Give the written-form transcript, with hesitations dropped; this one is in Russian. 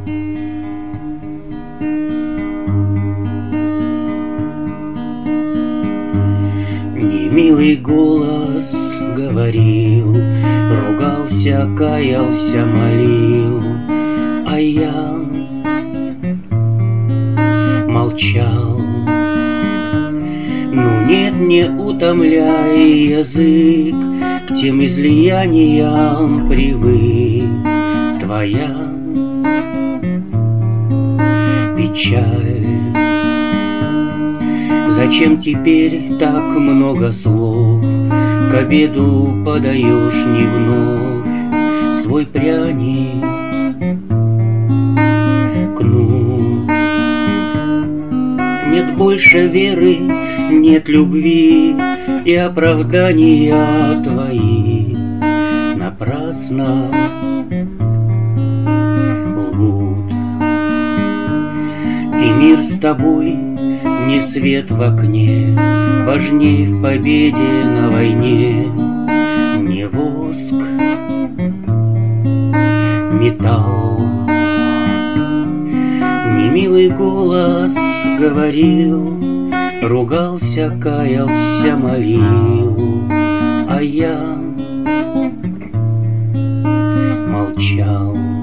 Немилый голос говорил, ругался, каялся, молил, а я молчал. Ну нет, не утомляй язык, к тем излияниям привык. Твоя печаль. Зачем теперь так много слов? К обеду подаешь не вновь свой пряник, кнут. Нет больше веры, нет любви, и оправдания твои напрасно лгут. И мир с тобой не свет в окне, важней в победе на войне не воск, металл. Немилый голос говорил, ругался, каялся, молил, а я молчал.